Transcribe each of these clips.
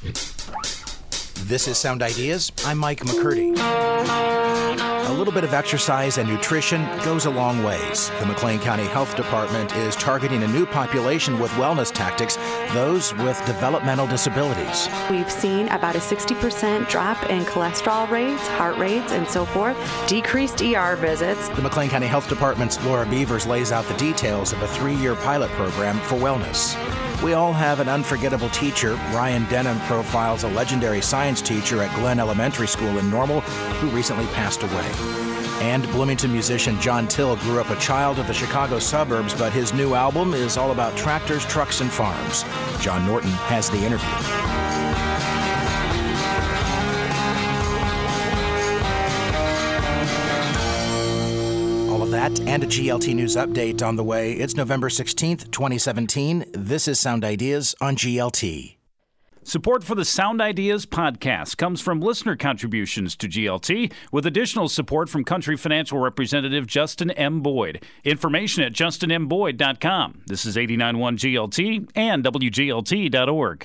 This is Sound Ideas. I'm Mike McCurdy. A little bit of exercise and nutrition goes a long ways. The McLean County Health Department is targeting a new population with wellness tactics, those with developmental disabilities. We've seen about a 60% drop in cholesterol rates, heart rates, and so forth, decreased ER visits. The McLean County Health Department's Laura Beavers lays out the details of a 3-year pilot program for wellness. We all have an unforgettable teacher. Ryan Denham profiles a legendary science teacher at Glen Elementary School in Normal who recently passed away. And Bloomington musician John Till grew up a child of the Chicago suburbs, but his new album is all about tractors, trucks, and farms. John Norton has the interview. That and a GLT News update on the way. It's November 16th, 2017. This is Sound Ideas on GLT. Support for the Sound Ideas podcast comes from listener contributions to GLT, with additional support from Country Financial Representative Justin M. Boyd. Information at justinmboyd.com. This is 89.1 GLT and WGLT.org.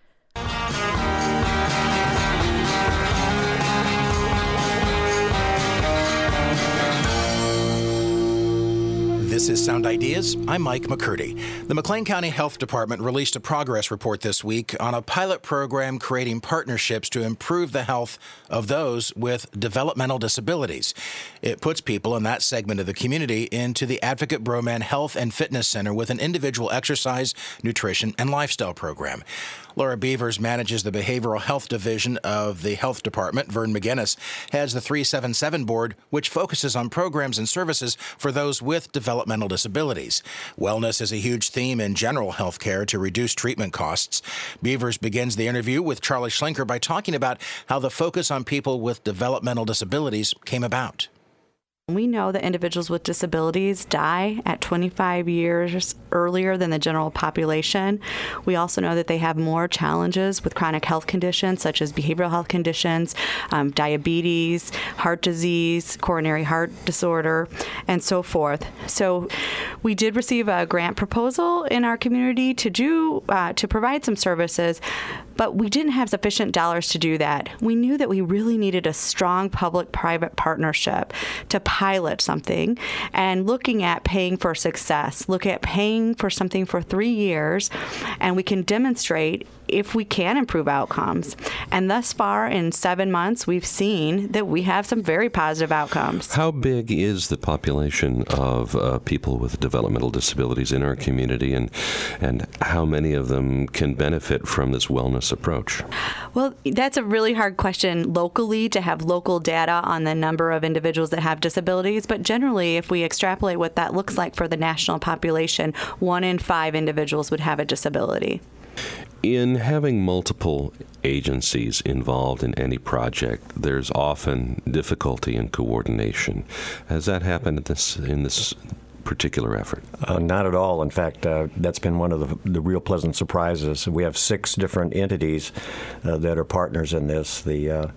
This is Sound Ideas. I'm Mike McCurdy. The McLean County Health Department released a progress report this week on a pilot program creating partnerships to improve the health of those with developmental disabilities. It puts people in that segment of the community into the Advocate Broman Health and Fitness Center with an individual exercise, nutrition, and lifestyle program. Laura Beavers manages the Behavioral Health Division of the Health Department. Vern McGinnis heads the 377 Board, which focuses on programs and services for those with developmental disabilities. Wellness is a huge theme in general health care to reduce treatment costs. Beavers begins the interview with Charlie Schlenker by talking about how the focus on people with developmental disabilities came about. We know that individuals with disabilities die at 25 years earlier than the general population. We also know that they have more challenges with chronic health conditions such as behavioral health conditions, diabetes, heart disease, coronary heart disorder, and so forth. So we did receive a grant proposal in our community to provide some services, but we didn't have sufficient dollars to do that. We knew that we really needed a strong public-private partnership to pilot something and looking at paying for success, look at paying for something for 3 years, and we can demonstrate if we can improve outcomes. And thus far, in 7 months, we've seen that we have some very positive outcomes. How big is the population of people with developmental disabilities in our community, and how many of them can benefit from this wellness approach? Well, that's a really hard question locally to have local data on the number of individuals that have disabilities. But generally, if we extrapolate what that looks like for the national population, 1 in 5 individuals would have a disability. In having multiple agencies involved in any project, there's often difficulty in coordination. Has that happened in this particular effort? Not at all. In fact, that's been one of the real pleasant surprises. We have 6 different entities that are partners in this. The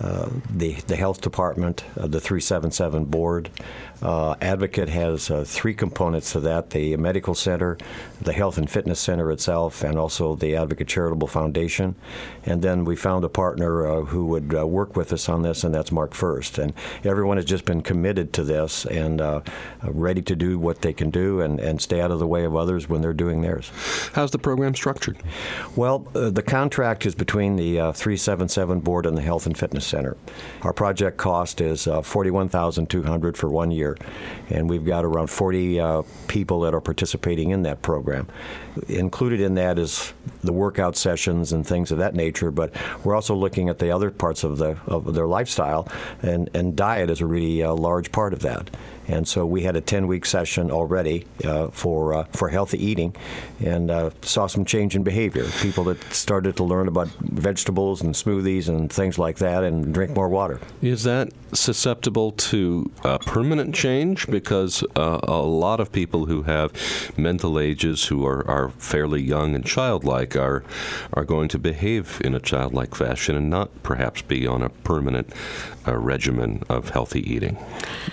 Health Department, the 377 Board. Advocate has 3 components to that: the Medical Center, the Health and Fitness Center itself, and also the Advocate Charitable Foundation. And then we found a partner who would work with us on this, and that's Mark First. And everyone has just been committed to this and ready to do what they can do and stay out of the way of others when they're doing theirs. How's the program structured? Well, the contract is between the 377 Board and the Health and Fitness Center. Our project cost is $41,200 for 1 year, and we've got around 40 people that are participating in that program. Included in that is the workout sessions and things of that nature, but we're also looking at the other parts of their lifestyle, and diet is a really large part of that. And so we had a 10-week session already for healthy eating, and saw some change in behavior. People that started to learn about vegetables and smoothies and things like that, and drink more water. Is that susceptible to permanent change? Because a lot of people who have mental ages who are fairly young and childlike are going to behave in a childlike fashion and not perhaps be on a permanent regimen of healthy eating.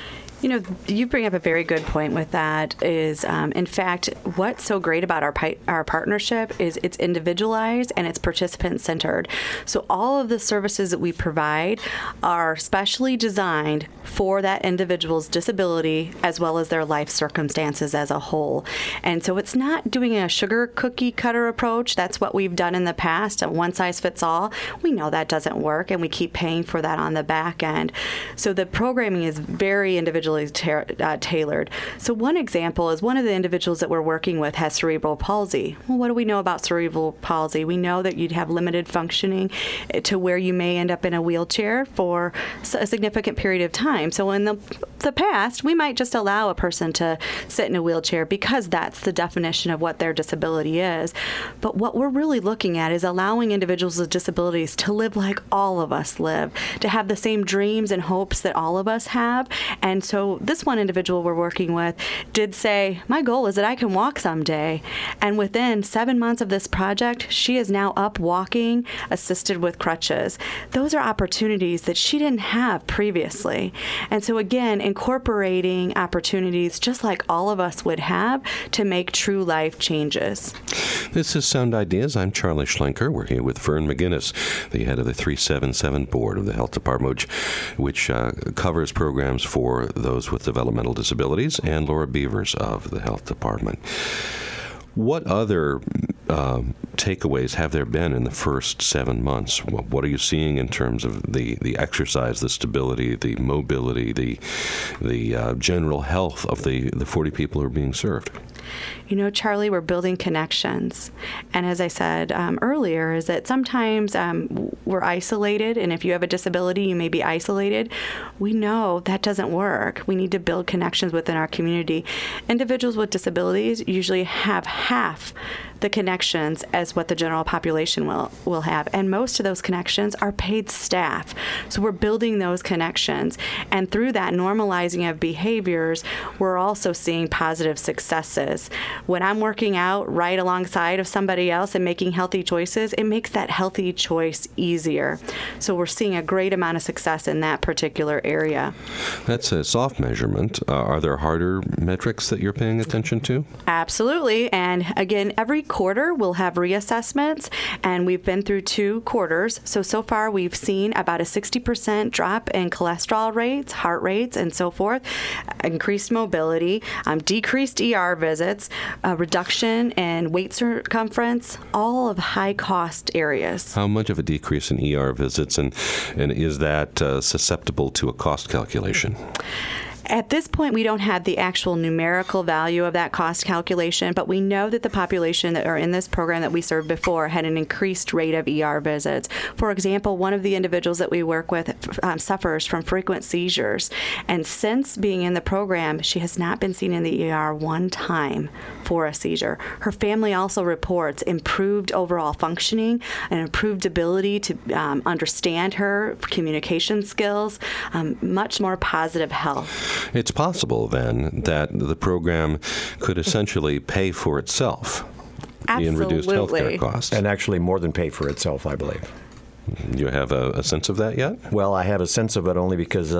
You bring up a very good point with that is, in fact, what's so great about our partnership is it's individualized and it's participant-centered. So all of the services that we provide are specially designed for that individual's disability as well as their life circumstances as a whole. And so it's not doing a sugar cookie cutter approach. That's what we've done in the past, a one size fits all. We know that doesn't work, and we keep paying for that on the back end. So the programming is very individualized. Tailored. So one example is one of the individuals that we're working with has cerebral palsy. Well, what do we know about cerebral palsy? We know that you'd have limited functioning to where you may end up in a wheelchair for a significant period of time. So in the past, we might just allow a person to sit in a wheelchair because that's the definition of what their disability is. But what we're really looking at is allowing individuals with disabilities to live like all of us live, to have the same dreams and hopes that all of us have. And so this one individual we're working with did say, my goal is that I can walk someday. And within 7 months of this project, she is now up walking, assisted with crutches. Those are opportunities that she didn't have previously. And so again, incorporating opportunities just like all of us would have to make true life changes. This is Sound Ideas. I'm Charlie Schlenker. We're here with Vern McGinnis, the head of the 377 Board of the Health Department, which covers programs for those with developmental disabilities, and Laura Beavers of the Health Department. What other takeaways have there been in the first 7 months? What are you seeing in terms of the exercise, the stability, the mobility, the general health of the 40 people who are being served? Charlie, we're building connections. And as I said earlier, is that sometimes we're isolated, and if you have a disability, you may be isolated. We know that doesn't work. We need to build connections within our community. Individuals with disabilities usually have half the connections as what the general population will have. And most of those connections are paid staff. So we're building those connections. And through that normalizing of behaviors, we're also seeing positive successes. When I'm working out right alongside of somebody else and making healthy choices, it makes that healthy choice easier. So we're seeing a great amount of success in that particular area. That's a soft measurement. Are there harder metrics that you're paying attention to? Absolutely. And again, every quarter we'll have reassessments, and we've been through 2 quarters. So far we've seen about a 60% drop in cholesterol rates, heart rates, and so forth, increased mobility, decreased ER visits, a reduction in weight circumference, all of high-cost areas. How much of a decrease in ER visits, and is that susceptible to a cost calculation? At this point, we don't have the actual numerical value of that cost calculation, but we know that the population that are in this program that we served before had an increased rate of ER visits. For example, one of the individuals that we work with suffers from frequent seizures, and since being in the program, she has not been seen in the ER one time for a seizure. Her family also reports improved overall functioning, an improved ability to understand her communication skills, much more positive health. It's possible, then, that the program could essentially pay for itself in reduced healthcare costs. And actually more than pay for itself, I believe. You have a sense of that yet? Well, I have a sense of it only because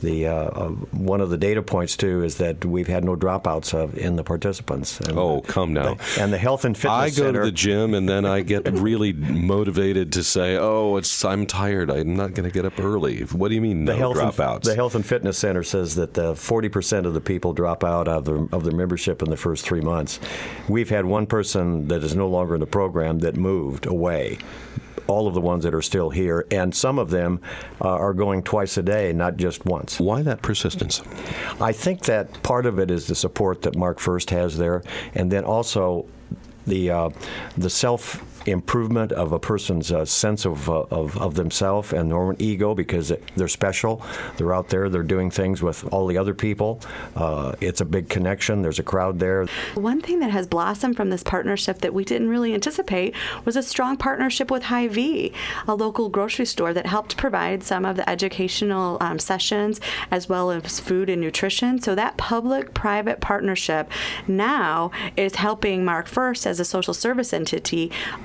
one of the data points, too, is that we've had no dropouts in the participants. And, come now. And the Health and Fitness Center. I go to the gym, and then I get really motivated to say, I'm tired. I'm not going to get up early. What do you mean, no dropouts? The Health and Fitness Center says that 40% of the people drop out of their membership in the first 3 months. We've had one person that is no longer in the program that moved away. All of the ones that are still here, and some of them are going twice a day, not just once. Why that persistence? I think that part of it is the support that Mark First has there, and then also the self-improvement of a person's sense of themselves and their own ego, because they're special. They're out there. They're doing things with all the other people. It's a big connection. There's a crowd there. One thing that has blossomed from this partnership that we didn't really anticipate was a strong partnership with Hy-Vee, a local grocery store that helped provide some of the educational sessions as well as food and nutrition. So that public-private partnership now is helping Mark First as a social service entity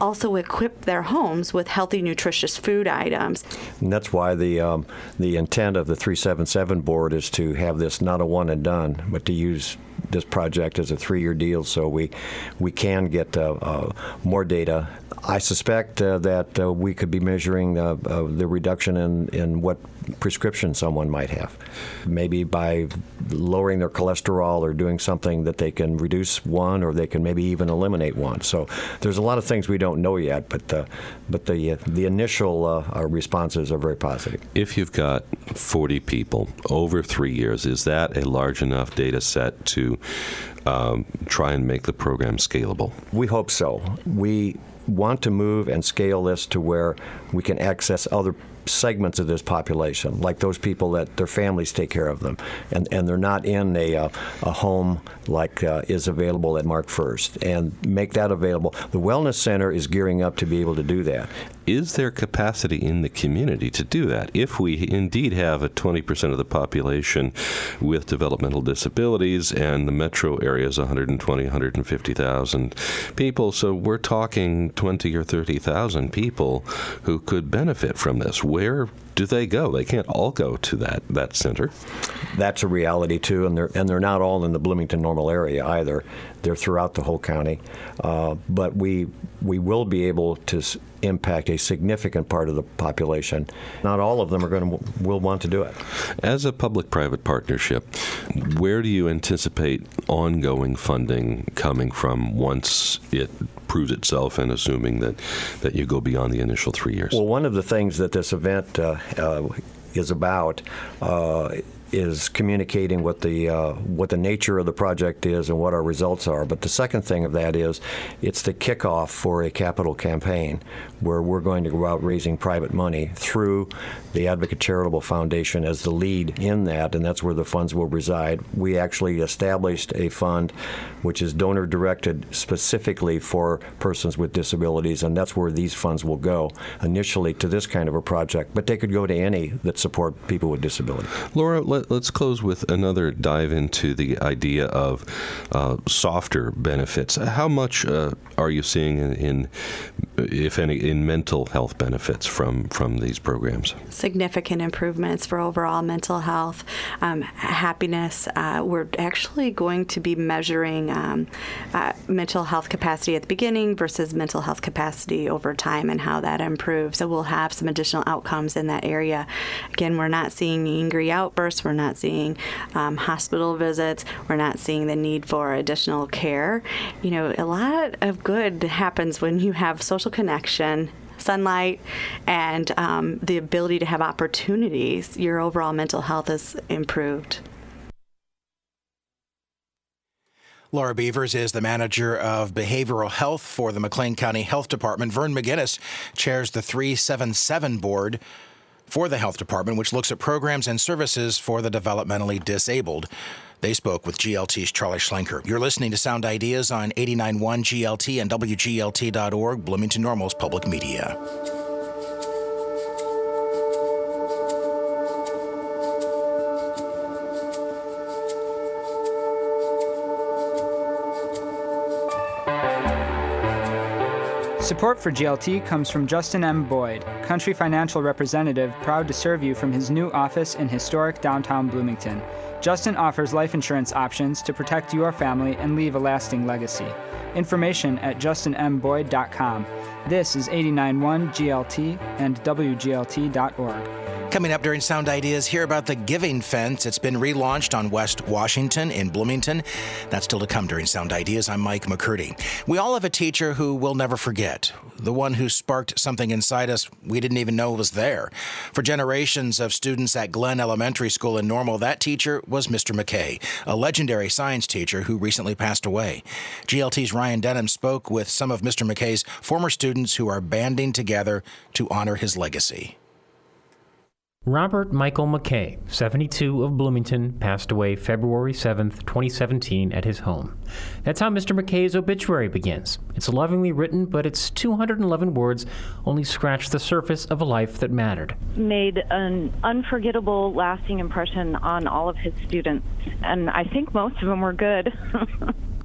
also equip their homes with healthy, nutritious food items. And that's why the intent of the 377 board is to have this not a one and done, but to use this project as a 3-year deal so we can get more data. I suspect that we could be measuring the reduction in what prescription someone might have, maybe by lowering their cholesterol or doing something that they can reduce one, or they can maybe even eliminate one. So there's a lot of things we don't know yet, but the initial responses are very positive. If you've got 40 people over 3 years, is that a large enough data set to try and make the program scalable? We hope so. We want to move and scale this to where we can access other segments of this population, like those people that their families take care of them, and they're not in a home like is available at Mark First, and make that available. The Wellness Center is gearing up to be able to do that. Is there capacity in the community to do that? If we indeed have a 20% of the population with developmental disabilities, and the metro area is 120, 150,000 people, so we're talking 20 or 30,000 people who could benefit from this. Where do they go? They can't all go to that center. That's a reality too, and they're not all in the Bloomington Normal area either. They're throughout the whole county, but we will be able to impact a significant part of the population. Not all of them will want to do it. As a public-private partnership, where do you anticipate ongoing funding coming from once it proves itself, and assuming that you go beyond the initial 3 years? Well, one of the things that this event is about is communicating what the nature of the project is and what our results are. But the second thing of that is it's the kickoff for a capital campaign where we're going to go out raising private money through the Advocate Charitable Foundation as the lead in that, and that's where the funds will reside. We actually established a fund which is donor-directed specifically for persons with disabilities, and that's where these funds will go initially to this kind of a project, but they could go to any that support people with disability. Laura, let's close with another dive into the idea of softer benefits. How much are you seeing in, if any, in mental health benefits from these programs? Significant improvements for overall mental health, happiness. We're actually going to be measuring mental health capacity at the beginning versus mental health capacity over time and how that improves. So we'll have some additional outcomes in that area. Again, we're not seeing angry outbursts. We're not seeing hospital visits. We're not seeing the need for additional care. You know, a lot of good happens when you have social connection, sunlight, and the ability to have opportunities. Your overall mental health is improved. Laura Beavers is the manager of behavioral health for the McLean County Health Department. Vern McGinnis chairs the 377 board for the health department, which looks at programs and services for the developmentally disabled. They spoke with GLT's Charlie Schlenker. You're listening to Sound Ideas on 89.1 GLT and WGLT.org, Bloomington Normal's public media. Support for GLT comes from Justin M. Boyd, Country Financial Representative, proud to serve you from his new office in historic downtown Bloomington. Justin offers life insurance options to protect your family and leave a lasting legacy. Information at justinmboyd.com. This is 89.1 GLT and WGLT.org. Coming up during Sound Ideas, hear about the Giving Fence. It's been relaunched on West Washington in Bloomington. That's still to come during Sound Ideas. I'm Mike McCurdy. We all have a teacher who we'll never forget, the one who sparked something inside us we didn't even know was there. For generations of students at Glenn Elementary School in Normal, that teacher was Mr. McKay, a legendary science teacher who recently passed away. GLT's Ryan Denham spoke with some of Mr. McKay's former students who are banding together to honor his legacy. Robert Michael McKay, 72, of Bloomington, passed away February 7th, 2017, at his home. That's how Mr. McKay's obituary begins. It's lovingly written, but its 211 words only scratch the surface of a life that mattered. Made an unforgettable, lasting impression on all of his students, and I think most of them were good.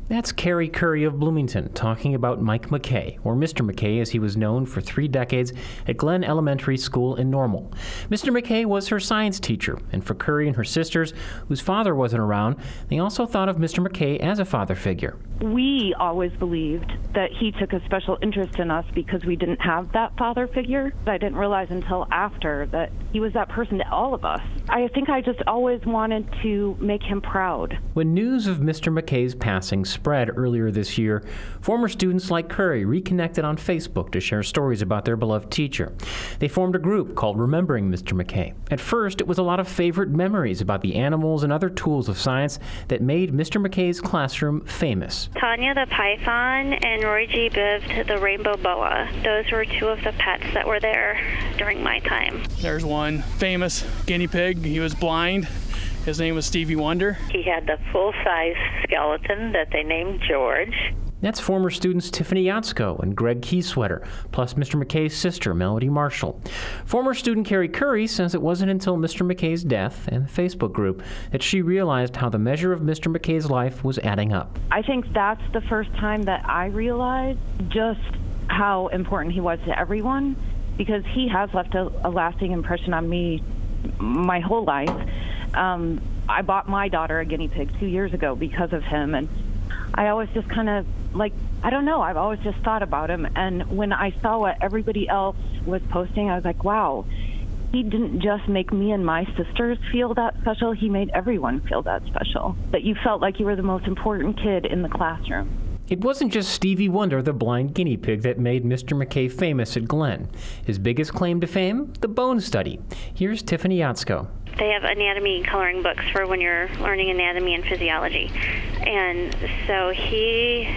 That's Carrie Curry of Bloomington talking about Mike McKay, or Mr. McKay as he was known for 3 decades at Glen Elementary School in Normal. Mr. McKay was her science teacher, and for Curry and her sisters, whose father wasn't around, they also thought of Mr. McKay as a father figure. We always believed that he took a special interest in us because we didn't have that father figure. I didn't realize until after that he was that person to all of us. I think I just always wanted to make him proud. When news of Mr. McKay's passing spread earlier this year, former students like Curry reconnected on Facebook to share stories about their beloved teacher. They formed a group called Remembering Mr. McKay. At first, it was a lot of favorite memories about the animals and other tools of science that made Mr. McKay's classroom famous. Tanya the python and Roy G. Biv the rainbow boa. Those were 2 of the pets that were there during my time. There's one famous guinea pig. He was blind. His name was Stevie Wonder. He had the full-size skeleton that they named George. That's former students Tiffany Yatsko and Greg Keysweater, plus Mr. McKay's sister, Melody Marshall. Former student Carrie Curry says it wasn't until Mr. McKay's death and the Facebook group that she realized how the measure of Mr. McKay's life was adding up. I think that's the first time that I realized just how important he was to everyone, because he has left a lasting impression on me my whole life. I bought my daughter a guinea pig 2 years ago because of him, and I always just kind of, I don't know, I've always just thought about him. And when I saw what everybody else was posting, I was like, wow, he didn't just make me and my sisters feel that special, he made everyone feel that special, that you felt like you were the most important kid in the classroom. It wasn't just Stevie Wonder, the blind guinea pig, that made Mr. McKay famous at Glen. His biggest claim to fame? The bone study. Here's Tiffany Yatsko. They have anatomy coloring books for when you're learning anatomy and physiology. And so he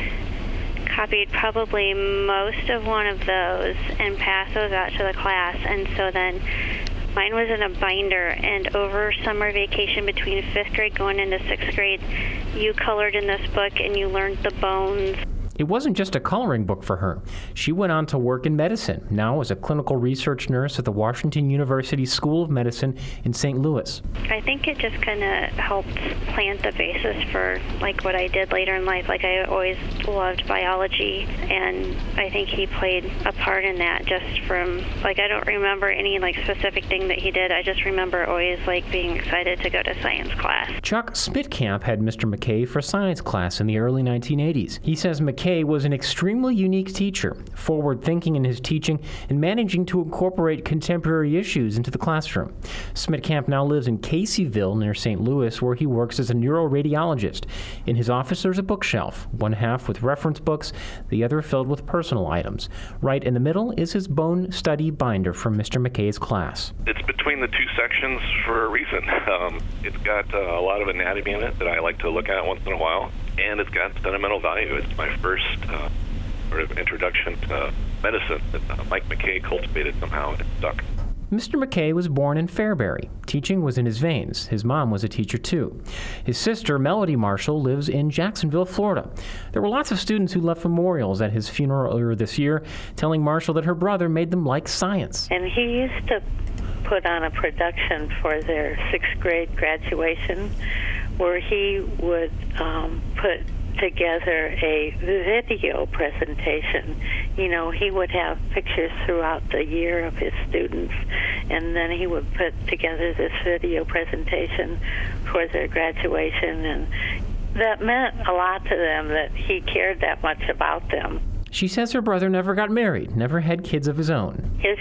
copied probably most of one of those and passed those out to the class. And so then mine was in a binder, and over summer vacation between 5th grade going into 6th grade, you colored in this book and you learned the bones. It wasn't just a coloring book for her. She went on to work in medicine, now as a clinical research nurse at the Washington University School of Medicine in St. Louis. I think it just kind of helped plant the basis for what I did later in life. I always loved biology, and I think he played a part in that just from, I don't remember any specific thing that he did. I just remember always being excited to go to science class. Chuck Smitkamp had Mr. McKay for science class in the early 1980s. He says McKay was an extremely unique teacher, forward-thinking in his teaching and managing to incorporate contemporary issues into the classroom. Smitkamp now lives in Caseyville near St. Louis, where he works as a neuroradiologist. In his office, there's a bookshelf, one half with reference books, the other filled with personal items. Right in the middle is his bone study binder from Mr. McKay's class. It's between the 2 sections for a reason. It's got a lot of anatomy in it that I like to look at once in a while, and it's got sentimental value. It's my first sort of introduction to medicine that Mike McKay cultivated somehow, and it stuck. Mr. McKay was born in Fairbury. Teaching was in his veins. His mom was a teacher, too. His sister, Melody Marshall, lives in Jacksonville, Florida. There were lots of students who left memorials at his funeral earlier this year, telling Marshall that her brother made them like science. And he used to put on a production for their 6th grade graduation where he would put together a video presentation. He would have pictures throughout the year of his students, and then he would put together this video presentation for their graduation, and that meant a lot to them that he cared that much about them. She says her brother never got married, never had kids of his own. His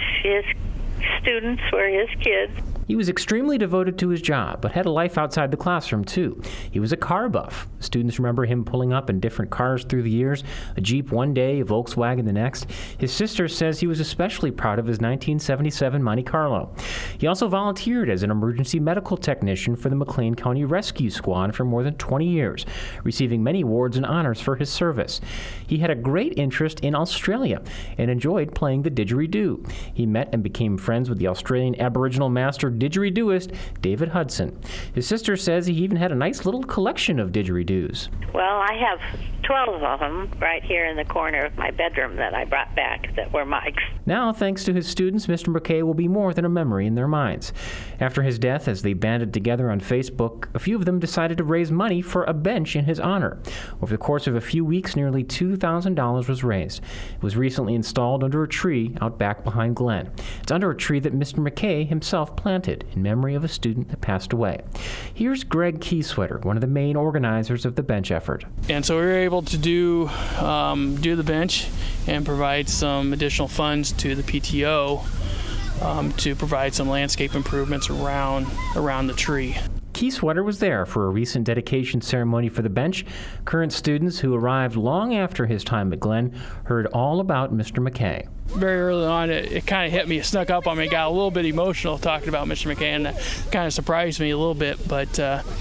students were his kids. He was extremely devoted to his job, but had a life outside the classroom, too. He was a car buff. Students remember him pulling up in different cars through the years, a Jeep one day, a Volkswagen the next. His sister says he was especially proud of his 1977 Monte Carlo. He also volunteered as an emergency medical technician for the McLean County Rescue Squad for more than 20 years, receiving many awards and honors for his service. He had a great interest in Australia and enjoyed playing the didgeridoo. He met and became friends with the Australian Aboriginal master didgeridooist David Hudson. His sister says he even had a nice little collection of didgeridoos. Well, I have 12 of them right here in the corner of my bedroom that I brought back that were Mike's. Now, thanks to his students, Mr. McKay will be more than a memory in their minds. After his death, as they banded together on Facebook, a few of them decided to raise money for a bench in his honor. Over the course of a few weeks, nearly $2,000 was raised. It was recently installed under a tree out back behind Glenn. It's under a tree that Mr. McKay himself planted in memory of a student that passed away. Here's Greg Kieswetter, one of the main organizers of the bench effort. And so we were able to do the bench and provide some additional funds to the PTO to provide some landscape improvements around the tree. Kieswetter was there for a recent dedication ceremony for the bench. Current students who arrived long after his time at Glenn heard all about Mr. McKay. Very early on, it kind of hit me, it snuck up on me, got a little bit emotional talking about Mr. McKay, and that kind of surprised me a little bit, but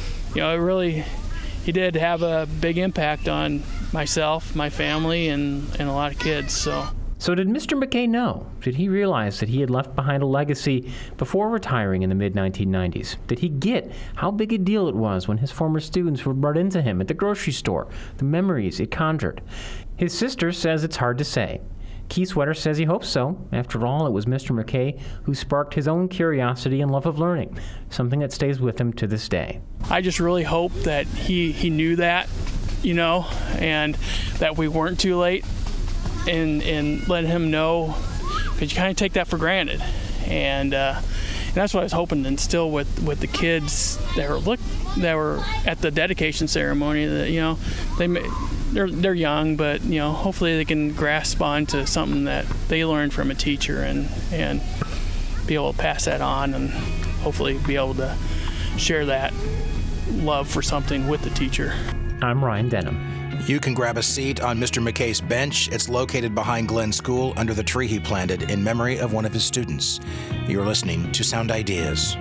he did have a big impact on myself, my family, and a lot of kids. So did Mr. McKay know? Did he realize that he had left behind a legacy before retiring in the mid-1990s? Did he get how big a deal it was when his former students would run into him at the grocery store, the memories it conjured? His sister says it's hard to say. Kieswetter says he hopes so. After all, it was Mr. McKay who sparked his own curiosity and love of learning, something that stays with him to this day. I just really hope that he knew that, and that we weren't too late and let him know, because you kind of take that for granted. And that's what I was hoping to instill with the kids that were at the dedication ceremony, that, they're young, but hopefully they can grasp onto something that they learned from a teacher and be able to pass that on, and hopefully be able to share that love for something with the teacher. I'm Ryan Denham. You can grab a seat on Mr. McKay's bench. It's located behind Glenn School under the tree he planted in memory of one of his students. You're listening to Sound Ideas.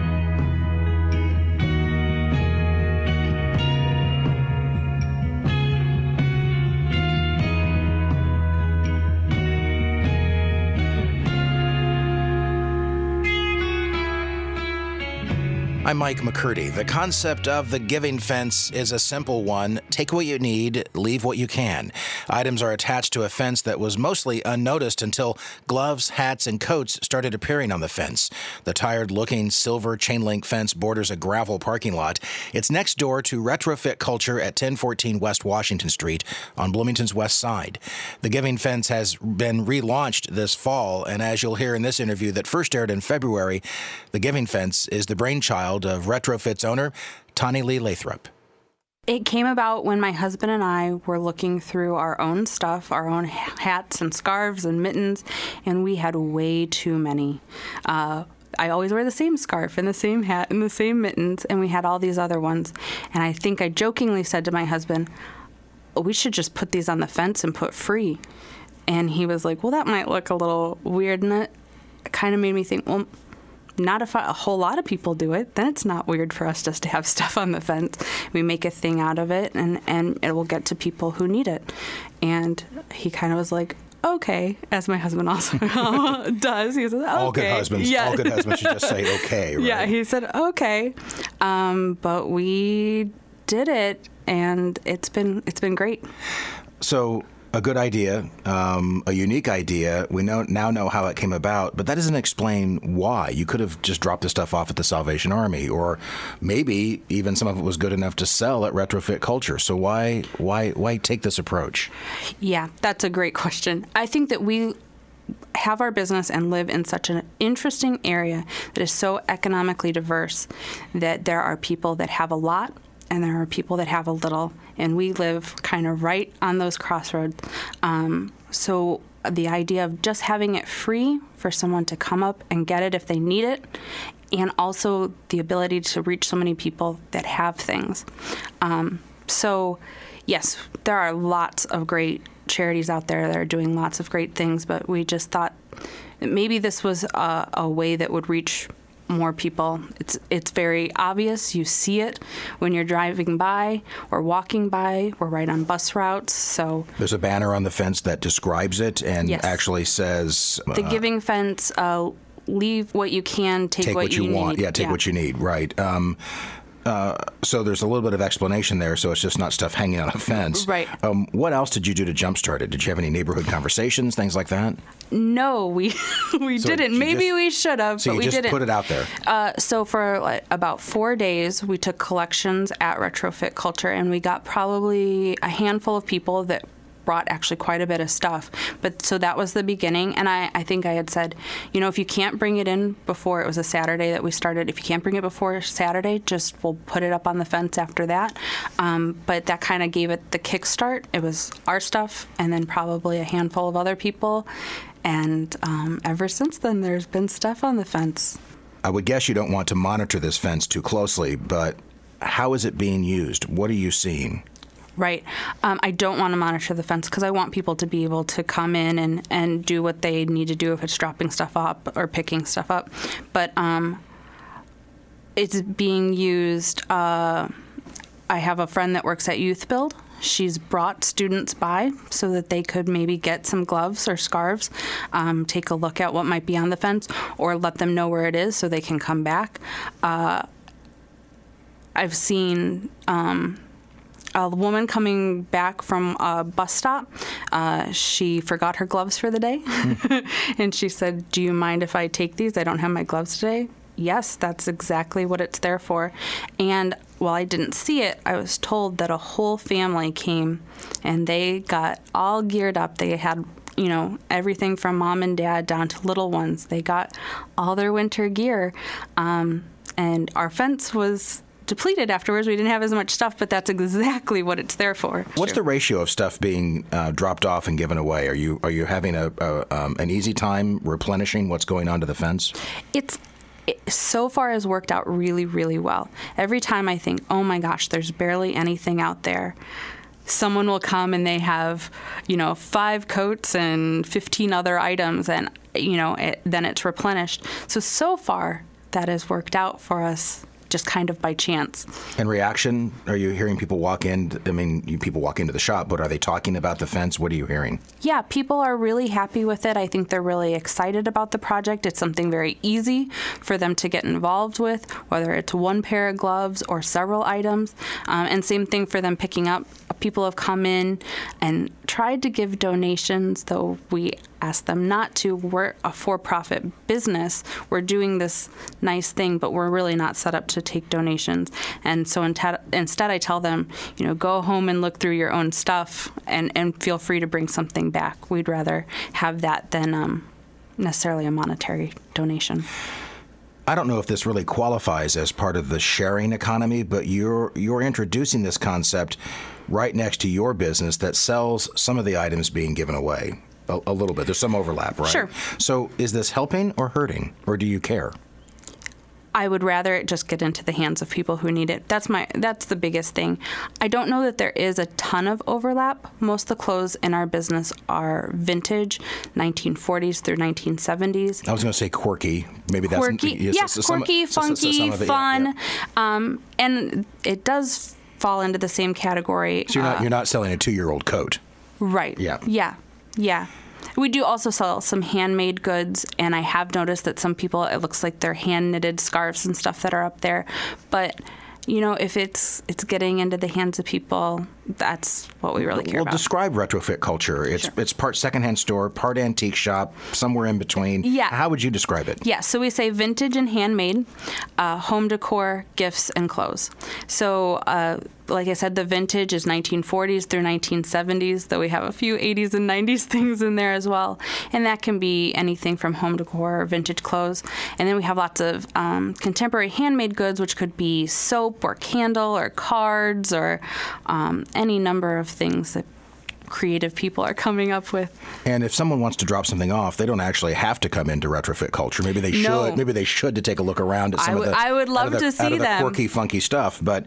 I'm Mike McCurdy. The concept of the giving fence is a simple one. Take what you need, leave what you can. Items are attached to a fence that was mostly unnoticed until gloves, hats, and coats started appearing on the fence. The tired-looking silver chain-link fence borders a gravel parking lot. It's next door to Retrofit Culture at 1014 West Washington Street on Bloomington's west side. The giving fence has been relaunched this fall, and as you'll hear in this interview that first aired in February, the giving fence is the brainchild of Retrofit's owner, Tani Lee Lathrop. It came about when my husband and I were looking through our own stuff, our own hats and scarves and mittens, and we had way too many. I always wear the same scarf and the same hat and the same mittens, and we had all these other ones. And I think I jokingly said to my husband, we should just put these on the fence and put free. And he was like, well, that might look a little weird. And it kind of made me think, well, not if a whole lot of people do it, then it's not weird for us just to have stuff on the fence. We make a thing out of it, and it will get to people who need it. And he kind of was like, okay, as my husband also does. He says, okay. All good husbands should just say okay, right? Yeah, he said, okay. But we did it, and it's been great. So a good idea, a unique idea. We now know how it came about, but that doesn't explain why. You could have just dropped the stuff off at the Salvation Army, or maybe even some of it was good enough to sell at Retrofit Culture. So why take this approach? Yeah, that's a great question. I think that we have our business and live in such an interesting area that is so economically diverse that there are people that have a lot and there are people that have a little, and we live kind of right on those crossroads. So the idea of just having it free for someone to come up and get it if they need it, and also the ability to reach so many people that have things. So yes, there are lots of great charities out there that are doing lots of great things, but we just thought that maybe this was a way that would reach more people. It's very obvious. You see it when you're driving by or walking by. We're right on bus routes, so there's a banner on the fence that describes it and actually says the giving fence leave what you can, take what you want. need. Yeah, take what you need. Right. So there's a little bit of explanation there, so it's just not stuff hanging on a fence. Right. What else did you do to jumpstart it? Did you have any neighborhood conversations, things like that? No, we didn't. Maybe we should have, so but we didn't. So you just put it out there? So for about 4 days, we took collections at Retrofit Culture, and we got probably a handful of people that brought actually quite a bit of stuff. But so that was the beginning. And I think I had said, if you can't bring it in before, it was a Saturday that we started, if you can't bring it before Saturday, we'll put it up on the fence after that. But that kind of gave it the kickstart. It was our stuff and then probably a handful of other people. And ever since then, there's been stuff on the fence. I would guess you don't want to monitor this fence too closely, but how is it being used? What are you seeing? Right. I don't want to monitor the fence because I want people to be able to come in and do what they need to do if it's dropping stuff up or picking stuff up. But it's being used. I have a friend that works at Youth Build. She's brought students by so that they could maybe get some gloves or scarves, take a look at what might be on the fence, or let them know where it is so they can come back. I've seen a woman coming back from a bus stop. She forgot her gloves for the day. And she said, "Do you mind if I take these? I don't have my gloves today." Yes, that's exactly what it's there for. And while I didn't see it, I was told that a whole family came and they got all geared up. They had everything from mom and dad down to little ones. They got all their winter gear. And our fence was depleted afterwards. We didn't have as much stuff, but that's exactly what it's there for. What's the ratio of stuff being dropped off and given away? Are you having an easy time replenishing what's going onto the fence? It so far has worked out really, really well. Every time I think, oh my gosh, there's barely anything out there, someone will come and they have, 5 coats and 15 other items, and then it's replenished. So far that has worked out for us, just kind of by chance. And reaction? Are you hearing people walk in? I mean, people walk into the shop, but are they talking about the fence? What are you hearing? Yeah, people are really happy with it. I think they're really excited about the project. It's something very easy for them to get involved with, whether it's one pair of gloves or several items. And same thing for them picking up. People have come in and tried to give donations, though we ask them not to. We're a for-profit business. We're doing this nice thing, but we're really not set up to take donations. And so instead I tell them, go home and look through your own stuff and feel free to bring something back. We'd rather have that than necessarily a monetary donation. I don't know if this really qualifies as part of the sharing economy, but you're introducing this concept right next to your business that sells some of the items being given away. A little bit. There's some overlap, right? Sure. So is this helping or hurting, or do you care? I would rather it just get into the hands of people who need it. That's the biggest thing. I don't know that there is a ton of overlap. Most of the clothes in our business are vintage, 1940s through 1970s. I was going to say quirky. Maybe that's quirky. Yes, quirky, funky, fun, and it does fall into the same category. So you're not selling a 2-year-old coat, right? Yeah. We do also sell some handmade goods, and I have noticed that some people, it looks like they're hand-knitted scarves and stuff that are up there. But, if it's getting into the hands of people, that's what we really care about. Well, describe Retrofit Culture. It's part secondhand store, part antique shop, somewhere in between. Yeah. How would you describe it? Yeah, so we say vintage and handmade, home decor, gifts, and clothes. So, like I said, the vintage is 1940s through 1970s, though we have a few 80s and 90s things in there as well. And that can be anything from home decor or vintage clothes. And then we have lots of contemporary handmade goods, which could be soap or candle or cards or any number of things that creative people are coming up with. And if someone wants to drop something off, they don't actually have to come into Retrofit Culture. Maybe they should. No. Maybe they should to take a look around at some of the I would love to see the them. Quirky, funky stuff. But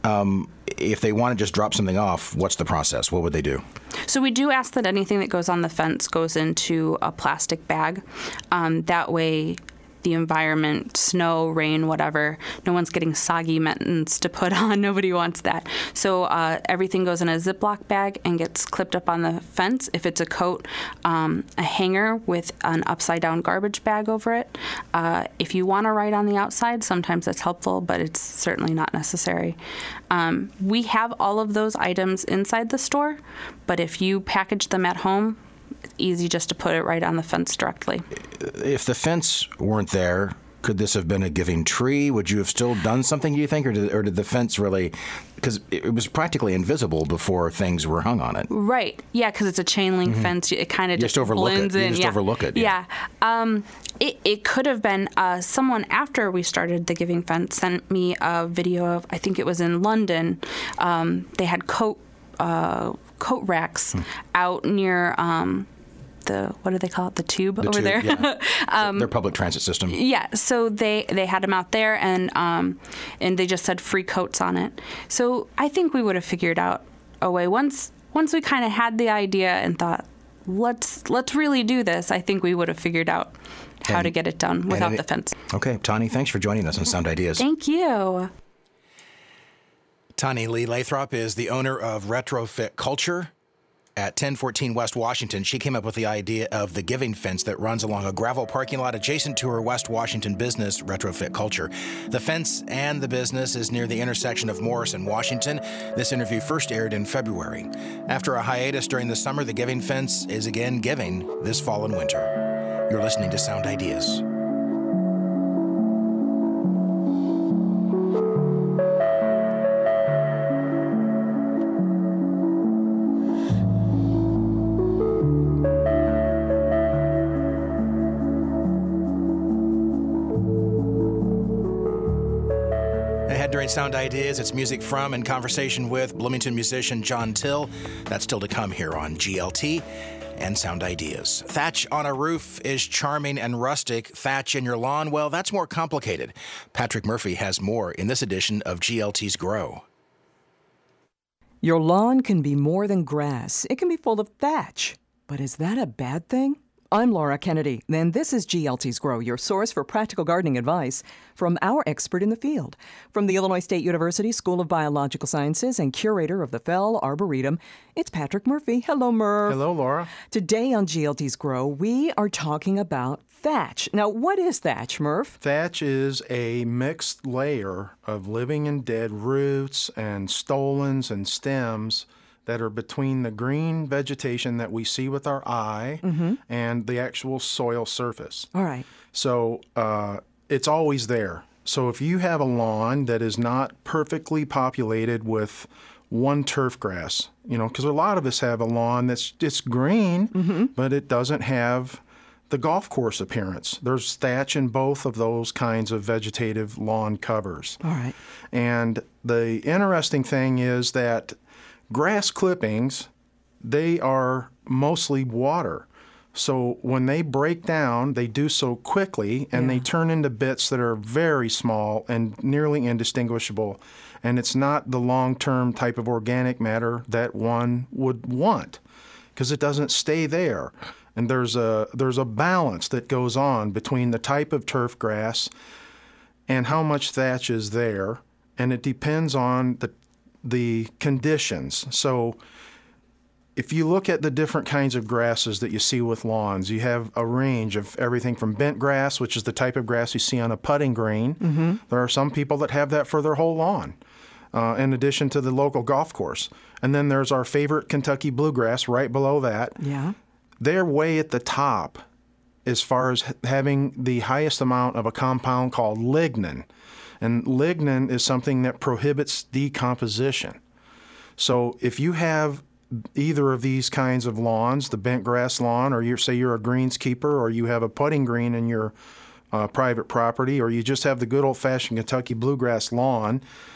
if they want to just drop something off, what's the process? What would they do? So we do ask that anything that goes on the fence goes into a plastic bag. That way the environment, snow, rain, whatever. No one's getting soggy mittens to put on. Nobody wants that. So everything goes in a Ziploc bag and gets clipped up on the fence. If it's a coat, a hanger with an upside-down garbage bag over it. If you want to write on the outside, sometimes that's helpful, but it's certainly not necessary. We have all of those items inside the store, but if you package them at home, it's easy just to put it right on the fence directly. If the fence weren't there, could this have been a giving tree? Would you have still done something, do you think, or did the fence really, because it was practically invisible before things were hung on it? Right. Yeah, because it's a chain link fence. It kind of just blends in. You just overlook it. Yeah. It could have been someone after we started the Giving Fence sent me a video of, I think it was in London. They had coat racks out near what do they call it? The tube over there. Yeah. Their public transit system. Yeah. So they had them out there, and they just said free coats on it. So I think we would have figured out a way once we kind of had the idea and thought, let's really do this. I think we would have figured out how to get it done without the fence. Okay, Tani, thanks for joining us on Sound Ideas. Thank you. Tani Lee Lathrop is the owner of Retrofit Culture at 1014 West Washington. She came up with the idea of the Giving Fence that runs along a gravel parking lot adjacent to her West Washington business, Retrofit Culture. The fence and the business is near the intersection of Morris and Washington. This interview first aired in February. After a hiatus during the summer, the Giving Fence is again giving this fall and winter. You're listening to Sound Ideas. During Sound Ideas, it's music from and conversation with Bloomington musician John Till. That's still to come here on GLT and Sound Ideas. Thatch on a roof is charming and rustic. Thatch in your lawn, well, that's more complicated. Patrick Murphy has more in this edition of GLT's Grow. Your lawn can be more than grass. It can be full of thatch. But is that a bad thing? I'm Laura Kennedy, and this is GLT's Grow, your source for practical gardening advice from our expert in the field. From the Illinois State University School of Biological Sciences and curator of the Fell Arboretum, it's Patrick Murphy. Hello, Murph. Hello, Laura. Today on GLT's Grow, we are talking about thatch. Now, what is thatch, Murph? Thatch is a mixed layer of living and dead roots and stolons and stems that are between the green vegetation that we see with our eye and the actual soil surface. All right. So it's always there. So if you have a lawn that is not perfectly populated with one turf grass, because a lot of us have a lawn that's just green, but it doesn't have the golf course appearance. There's thatch in both of those kinds of vegetative lawn covers. All right. And the interesting thing is that grass clippings, they are mostly water. So when they break down, they do so quickly, and they turn into bits that are very small and nearly indistinguishable. And it's not the long-term type of organic matter that one would want, because it doesn't stay there. And there's a balance that goes on between the type of turf grass and how much thatch is there, and it depends on the conditions. So if you look at the different kinds of grasses that you see with lawns, you have a range of everything from bent grass, which is the type of grass you see on a putting green. There are some people that have that for their whole lawn, in addition to the local golf course. And then there's our favorite Kentucky bluegrass right below that. Yeah. They're way at the top as far as having the highest amount of a compound called lignin. And lignin is something that prohibits decomposition. So if you have either of these kinds of lawns, the bent grass lawn, or say you're a greenskeeper, or you have a putting green in your private property, or you just have the good old-fashioned Kentucky bluegrass lawn,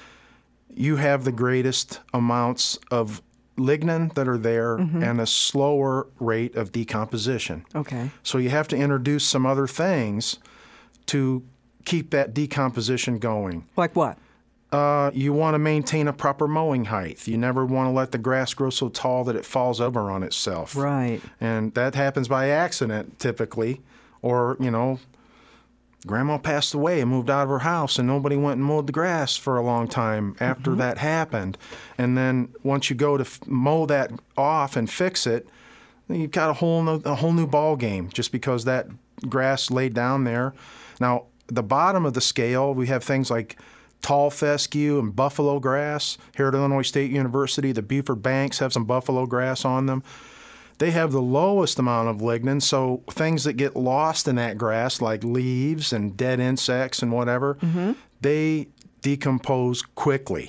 you have the greatest amounts of lignin that are there and a slower rate of decomposition. Okay. So you have to introduce some other things to keep that decomposition going. Like what? You want to maintain a proper mowing height. You never want to let the grass grow so tall that it falls over on itself. Right. And that happens by accident typically, or, Grandma passed away and moved out of her house, and nobody went and mowed the grass for a long time after that happened. And then once you go to mow that off and fix it, you've got a whole new ball game just because that grass laid down there. Now, the bottom of the scale, we have things like tall fescue and buffalo grass. Here at Illinois State University, the Buford banks have some buffalo grass on them. They have the lowest amount of lignin, so things that get lost in that grass, like leaves and dead insects and whatever, they decompose quickly.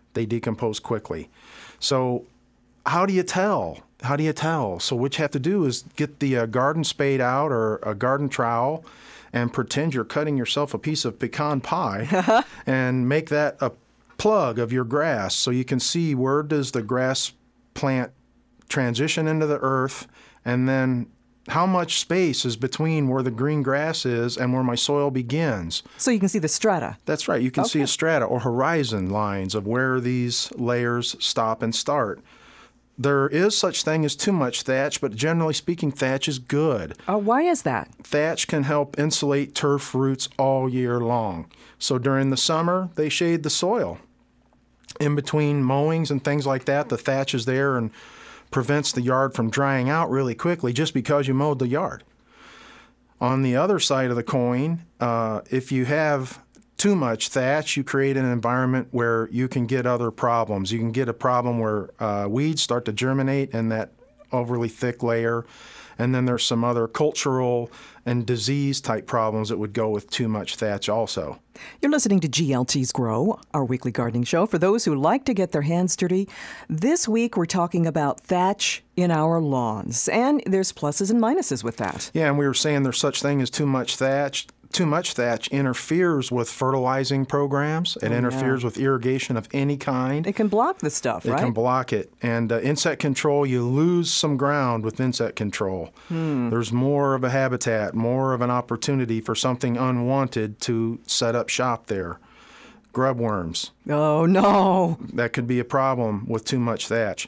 So how do you tell? So what you have to do is get the garden spade out or a garden trowel and pretend you're cutting yourself a piece of pecan pie and make that a plug of your grass so you can see where does the grass plant transition into the earth, and then how much space is between where the green grass is and where my soil begins. So you can see the strata. That's right. You can see a strata or horizon lines of where these layers stop and start. There is such thing as too much thatch, but generally speaking, thatch is good. Why is that? Thatch can help insulate turf roots all year long. So during the summer, they shade the soil. In between mowings and things like that, the thatch is there and prevents the yard from drying out really quickly just because you mowed the yard. On the other side of the coin, if you have too much thatch, you create an environment where you can get other problems. You can get a problem where weeds start to germinate in that overly thick layer, and then there's some other cultural and disease type problems that would go with too much thatch also. You're listening to GLT's Grow, our weekly gardening show for those who like to get their hands dirty. This week we're talking about thatch in our lawns, and there's pluses and minuses with that. Yeah, and we were saying there's such thing as too much thatch. Too much thatch interferes with fertilizing programs. It interferes with irrigation of any kind. It can block the stuff, right? It can block it. And insect control, you lose some ground with insect control. There's more of a habitat, more of an opportunity for something unwanted to set up shop there. Grub worms. Oh, no. That could be a problem with too much thatch.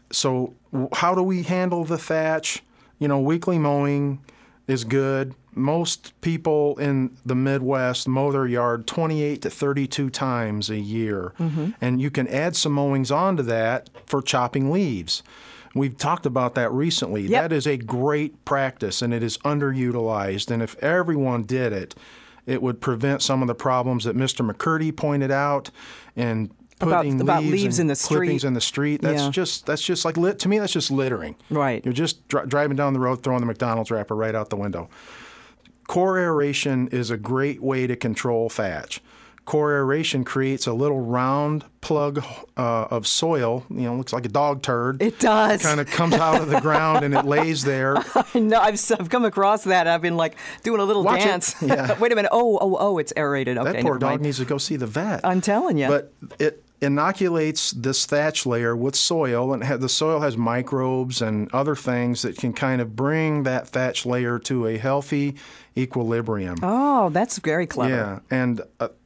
So how do we handle the thatch? Weekly mowing is good. Most people in the Midwest mow their yard 28 to 32 times a year. And you can add some mowings onto that for chopping leaves. We've talked about that recently. Yep. That is a great practice, and it is underutilized. And if everyone did it, it would prevent some of the problems that Mr. McCurdy pointed out and putting about leaves in the clippings in the street. That's just like to me. That's just littering. Right. You're just driving down the road, throwing the McDonald's wrapper right out the window. Core aeration is a great way to control thatch. Core aeration creates a little round plug of soil. Looks like a dog turd. It does. Kind of comes out of the ground and it lays there. I know. I've come across that. I've been doing a little dance. Yeah. Wait a minute. Oh, it's aerated. Okay, that poor dog needs to go see the vet. I'm telling you. But it inoculates this thatch layer with soil, and the soil has microbes and other things that can kind of bring that thatch layer to a healthy equilibrium. Oh, that's very clever. Yeah, and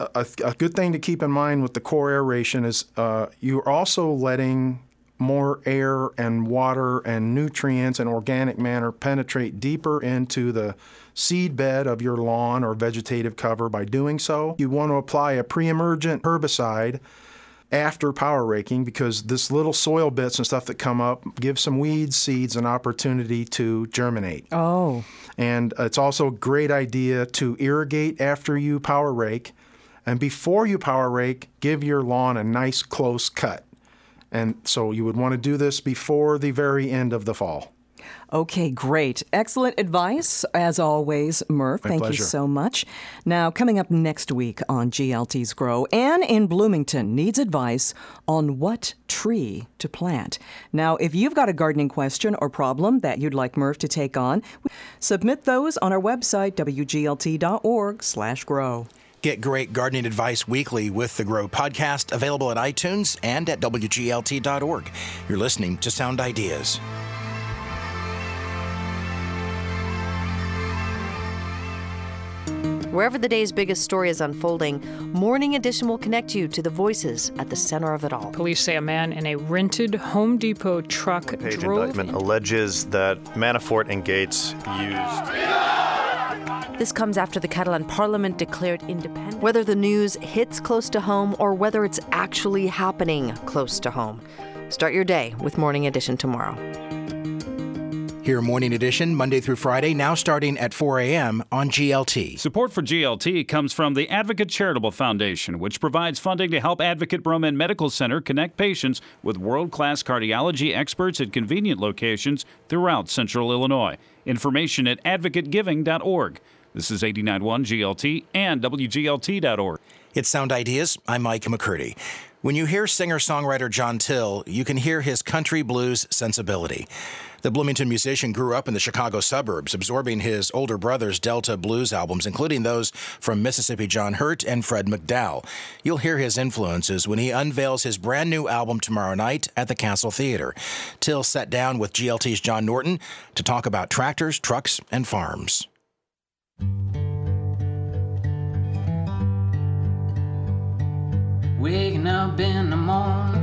a good thing to keep in mind with the core aeration is you're also letting more air and water and nutrients and organic matter penetrate deeper into the seed bed of your lawn or vegetative cover by doing so. You want to apply a pre-emergent herbicide after power raking, because this little soil bits and stuff that come up give some weed seeds an opportunity to germinate. Oh. And it's also a great idea to irrigate after you power rake. And before you power rake, give your lawn a nice close cut. And so you would want to do this before the very end of the fall. Okay, great. Excellent advice, as always, Murph. Thank pleasure. you so much. Now, coming up next week on GLT's Grow, Ann in Bloomington needs advice on what tree to plant. Now, if you've got a gardening question or problem that you'd like Murph to take on, submit those on our website, wglt.org/grow. Get great gardening advice weekly with the Grow podcast, available at iTunes and at wglt.org. You're listening to Sound Ideas. Wherever the day's biggest story is unfolding, Morning Edition will connect you to the voices at the center of it all. Police say a man in a rented Home Depot truck Page drove... indictment alleges that Manafort and Gates used... This comes after the Catalan Parliament declared independence. Whether the news hits close to home or whether it's actually happening close to home. Start your day with Morning Edition tomorrow. Hear Morning Edition Monday through Friday, now starting at 4 a.m. on GLT. Support for GLT comes from the Advocate Charitable Foundation, which provides funding to help Advocate Broman Medical Center connect patients with world-class cardiology experts at convenient locations throughout Central Illinois. Information at advocategiving.org. This is 89.1 GLT and WGLT.org. It's Sound Ideas. I'm Mike McCurdy. When you hear singer-songwriter John Till, you can hear his country blues sensibility. The Bloomington musician grew up in the Chicago suburbs, absorbing his older brother's Delta blues albums, including those from Mississippi John Hurt and Fred McDowell. You'll hear his influences when he unveils his brand new album tomorrow night at the Castle Theater. Till sat down with GLT's John Norton to talk about tractors, trucks, and farms. Waking up in the morning,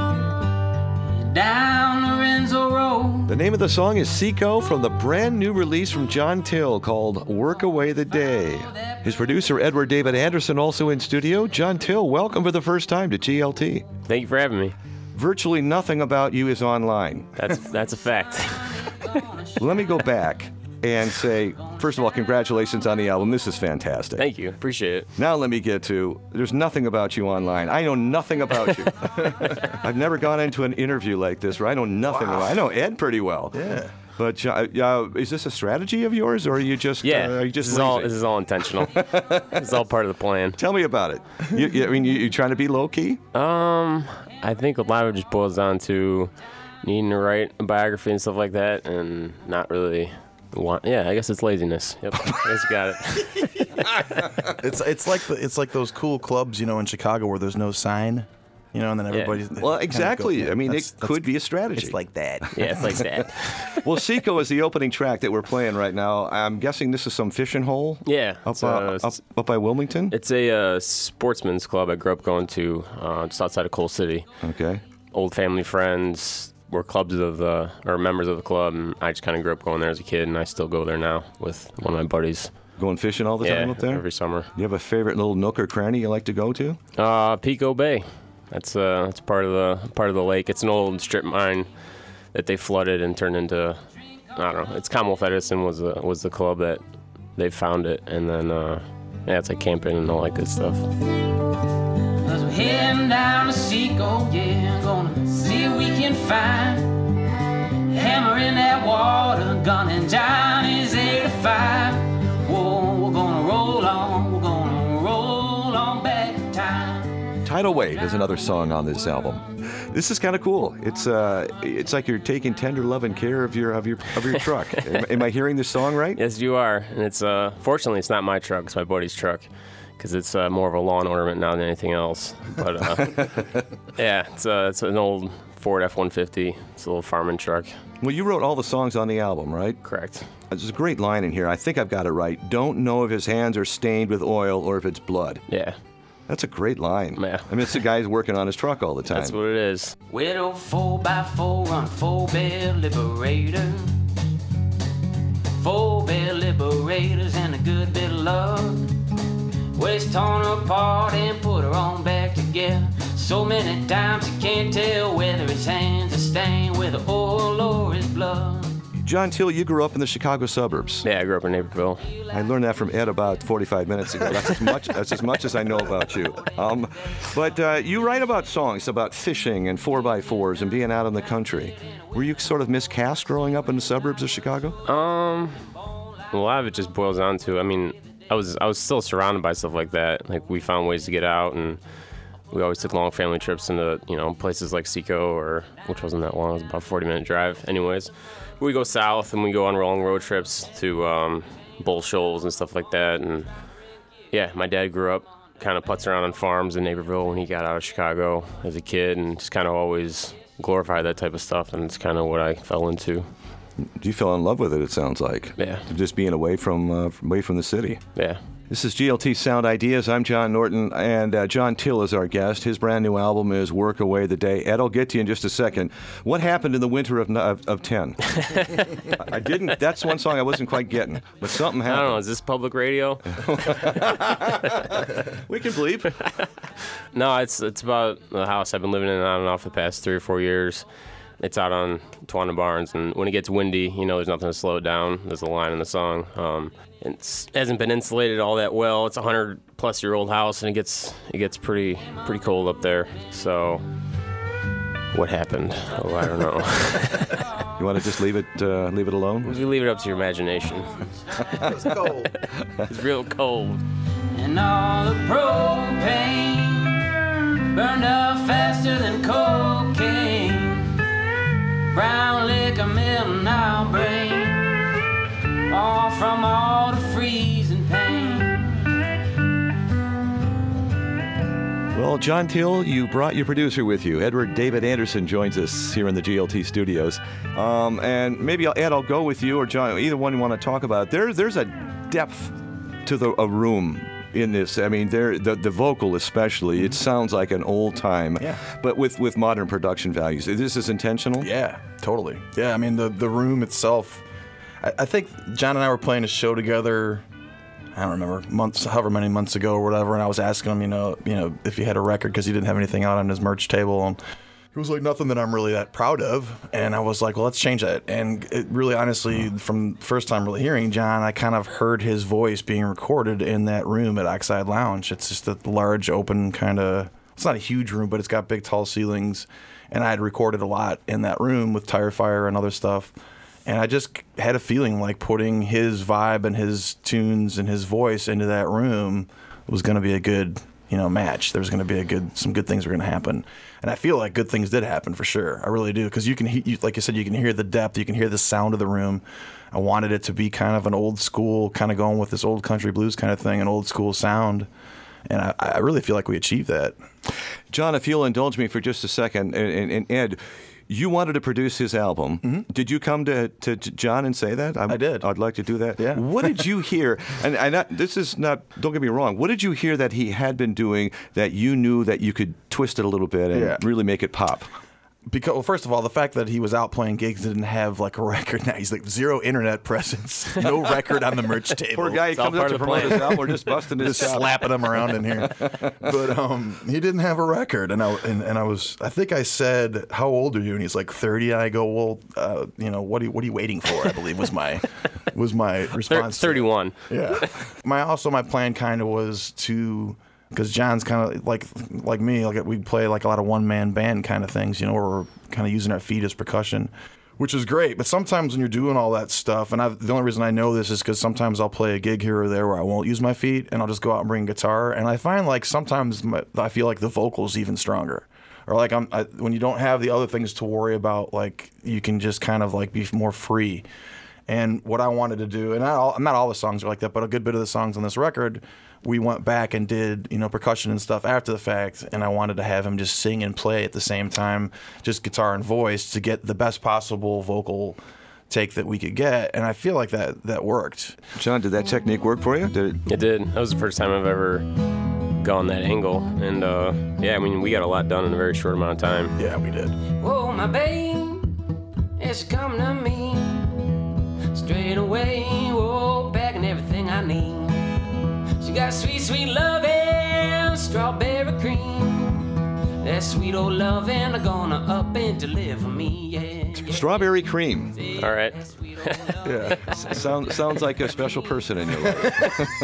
down Lorenzo Road. The name of the song is Seco from the brand new release from John Till called Work Away the Day. His producer, Edward David Anderson, also in studio. John Till, welcome for the first time to GLT. Thank you for having me. Virtually nothing about you is online. That's a fact. Let me go back and say, first of all, congratulations on the album. This is fantastic. Thank you. Appreciate it. Now let me get to, there's nothing about you online. I know nothing about you. I've never gone into an interview like this where I know nothing about. I know Ed pretty well. Yeah. But is this a strategy of yours, or are you just are you just this is all intentional. This is all part of the plan. Tell me about it. You trying to be low key? I think a lot of it just boils down to needing to write a biography and stuff like that, and not really. I guess it's laziness. Yep, I just got it. it's like those cool clubs, in Chicago where there's no sign, and then everybody's. Well, exactly. I mean, it could be a strategy. It's like that. Yeah, it's like that. Well, Seco is the opening track that we're playing right now. I'm guessing this is some fishing hole. Yeah, up by Wilmington. It's a sportsman's club I grew up going to, just outside of Coal City. Okay. Old family friends. We're members of the club, and I just kind of grew up going there as a kid, and I still go there now with one of my buddies. Going fishing all the time up there? Every summer. You have a favorite little nook or cranny you like to go to? Pico Bay. That's part of the lake. It's an old strip mine that they flooded and turned into, I don't know. It's Commonwealth Edison was the club that they found it, and then it's like camping and all that good stuff. Cause we're heading down to Seco, gonna see if we can find hammer in that water, gunning down his 85. Whoa, we're gonna roll on back in time. Tidal Wave is another song on this album. This is kind of cool. It's like you're taking tender love and care of your truck. Am I hearing this song right? Yes, you are. And it's fortunately it's not my truck. It's my buddy's truck. Because it's more of a lawn ornament now than anything else. But it's an old Ford F-150. It's a little farming truck. Well, you wrote all the songs on the album, right? Correct. There's a great line in here. I think I've got it right. Don't know if his hands are stained with oil or if it's blood. Yeah. That's a great line. Yeah. I mean, it's the guy who's working on his truck all the time. That's what it is. Widow 4x4 on 4-bell Liberator. 4-bell Liberators and a good bit of love. Waist torn apart and put her on back together. So many times you can't tell whether his hands are stained with oil or his blood. John Till, you grew up in the Chicago suburbs. Yeah, I grew up in Naperville. I learned that from Ed about 45 minutes ago. That's as much as I know about you. But you write about songs about fishing and 4x4s and being out in the country. Were you sort of miscast growing up in the suburbs of Chicago? A lot of it just boils down to, I was still surrounded by stuff like that. Like, we found ways to get out, and we always took long family trips into, places like Seco, which wasn't that long. It was about a 40-minute drive. Anyways, we go south, and we go on long road trips to Bull Shoals and stuff like that. And, yeah, my dad grew up kind of putz around on farms in Naperville when he got out of Chicago as a kid, and just kind of always glorified that type of stuff, and it's kind of what I fell into. You fell in love with it sounds like. Yeah. Just being away from the city. Yeah. This is GLT Sound Ideas. I'm John Norton, and John Till is our guest. His brand new album is Work Away the Day. Ed, I'll get to you in just a second. What happened in the winter of 10? I didn't. That's one song I wasn't quite getting, but something happened. I don't know. Is this public radio? We can bleep. No, it's about the house I've been living in on and off the past 3 or 4 years. It's out on Tawanda Barnes, and when it gets windy, there's nothing to slow it down. There's a line in the song. It hasn't been insulated all that well. It's a 100-plus-year-old house, and it gets pretty cold up there. So, what happened? Oh, I don't know. You want to just leave it alone? We leave it up to your imagination. It's cold. It's real cold. And all the propane burned up faster than cocaine. Brown liquor melting our brain, all from all the freezing pain. Well, John Till, you brought your producer with you. Edward David Anderson joins us here in the GLT studios. And maybe, Ed, I'll go with you or John, either one you want to talk about. There's a depth to a room in this. I mean, the vocal especially, it sounds like an old time, but with modern production values. This is intentional? Yeah, totally. Yeah, I mean, the room itself, I think John and I were playing a show together, I don't remember, however many months ago or whatever, and I was asking him, if he had a record because he didn't have anything out on his merch table, and it was like nothing that I'm really that proud of, and I was like, well, let's change that. And it really, honestly, from first time really hearing John, I kind of heard his voice being recorded in that room at Oxide Lounge. It's just a large, open kind of, it's not a huge room, but it's got big, tall ceilings, and I had recorded a lot in that room with Tire Fire and other stuff, and I just had a feeling like putting his vibe and his tunes and his voice into that room was going to be a good match. There's going to be some good things were going to happen. And I feel like good things did happen for sure. I really do. Because you can, like you said, you can hear the depth. You can hear the sound of the room. I wanted it to be kind of an old school, kind of going with this old country blues kind of thing, an old school sound. And I really feel like we achieved that. John, if you'll indulge me for just a second, and Ed, you wanted to produce his album. Mm-hmm. Did you come to John and say that? I did. I'd like to do that. Yeah. What did you hear? And this is not, don't get me wrong. What did you hear that he had been doing that you knew that you could twist it a little bit and really make it pop? Because, well, first of all, the fact that he was out playing gigs and didn't have like a record now, he's like zero internet presence, no record on the merch table. Poor guy, he comes up to promote his album, we're just busting his just slapping him around in here. But he didn't have a record, and I think I said, "How old are you?" And he's like 30. And I go, "Well, what are you waiting for?" I believe was my response. 31. Yeah. My plan kind of was to. Because John's kind of like me, like we play like a lot of one-man band kind of things, where we're kind of using our feet as percussion, which is great. But sometimes when you're doing all that stuff, and the only reason I know this is because sometimes I'll play a gig here or there where I won't use my feet, and I'll just go out and bring guitar. And I find like sometimes I feel like the vocal's even stronger. Or like when you don't have the other things to worry about, like you can just kind of like be more free. And what I wanted to do, and not all the songs are like that, but a good bit of the songs on this record, we went back and did, percussion and stuff after the fact, and I wanted to have him just sing and play at the same time, just guitar and voice, to get the best possible vocal take that we could get, and I feel like that worked. John, did that technique work for you? It did. That was the first time I've ever gone that angle, and we got a lot done in a very short amount of time. Yeah, we did. Whoa, my babe, it's come to me straight away, whoa, packing everything I need. She got sweet, sweet loving, strawberry cream. That sweet old loving gonna up and deliver me, yeah. Strawberry cream. All right. Yeah. Sounds like a special person in your life.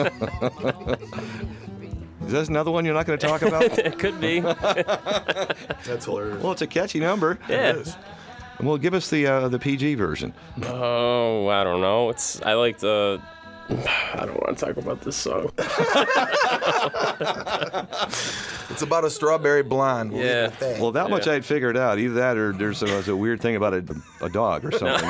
Is that another one you're not going to talk about? It could be. That's hilarious. Well, it's a catchy number. Yeah. It is. Well, give us the PG version. Oh, I don't know. I don't want to talk about this song. It's about a strawberry blonde. Yeah. Well, that much I'd figured out. Either that or there's a weird thing about a dog or something.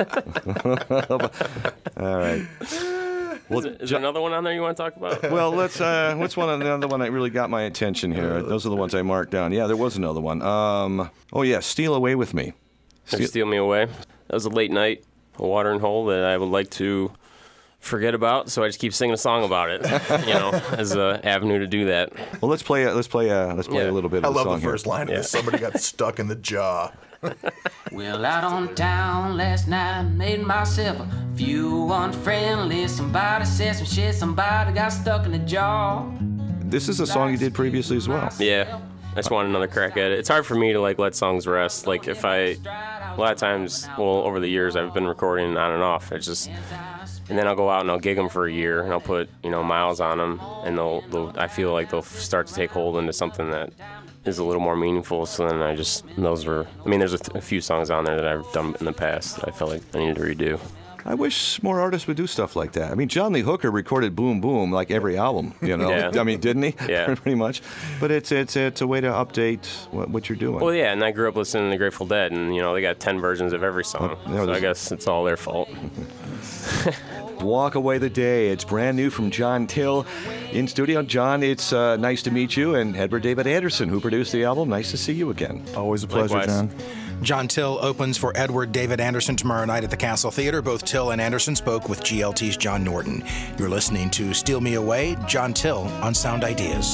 All right. Well, is there another one on there you want to talk about? Well, what's another one that really got my attention here? Those are the ones I marked down. Yeah, there was another one. Steal Away With Me. Steal Me Away. That was a late night, a watering hole that I would like to forget about, so I just keep singing a song about it, as an avenue to do that. Well, let's play a little bit I of the love song the first here. line of this. Somebody got stuck in the jaw. Well, out on town last night, made myself a few unfriendly. Somebody said some shit, somebody got stuck in the jaw. This is a song you did previously as well. Yeah, I just wanted another crack at it. It's hard for me to let songs rest. A lot of times, over the years, I've been recording on and off. And then I'll go out and I'll gig them for a year, and I'll put miles on them, and I feel like they'll start to take hold into something that is a little more meaningful. So then there's a few songs on there that I've done in the past that I felt like I needed to redo. I wish more artists would do stuff like that. I mean, John Lee Hooker recorded Boom Boom like every album, Yeah. I mean, didn't he? Yeah. Pretty much. But it's a way to update what you're doing. Well, yeah, and I grew up listening to the Grateful Dead, and they got 10 versions of every song. So I guess it's all their fault. Walk Away the Day. It's brand new from John Till. In studio, John, it's nice to meet you, and Edward David Anderson, who produced the album. Nice to see you again. Always a pleasure, Likewise. John. John Till opens for Edward David Anderson tomorrow night at the Castle Theater. Both Till and Anderson spoke with GLT's John Norton. You're listening to Steal Me Away, John Till on Sound Ideas.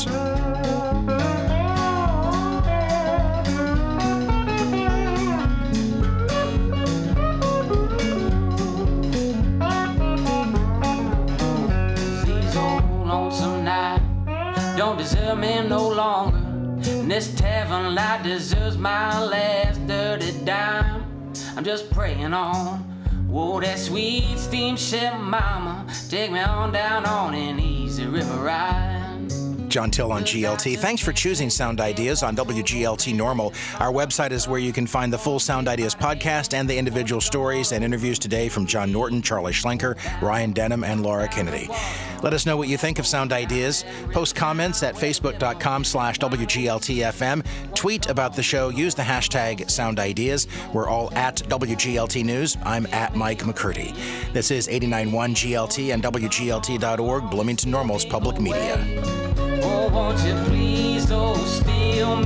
These old lonesome nights don't deserve me no longer. And this tavern light deserves my last dirty dime. I'm just praying on. Whoa, that sweet steamship mama, take me on down on an easy river ride. John Till on GLT. Thanks for choosing Sound Ideas on WGLT Normal. Our website is where you can find the full Sound Ideas podcast and the individual stories and interviews today from John Norton, Charlie Schlenker, Ryan Denham, and Laura Kennedy. Let us know what you think of Sound Ideas. Post comments at facebook.com/WGLTFM. Tweet about the show. Use the hashtag Sound Ideas. We're all at WGLT News. I'm at Mike McCurdy. This is 89.1 GLT and WGLT.org, Bloomington Normal's public media. Oh, won't you please, steal me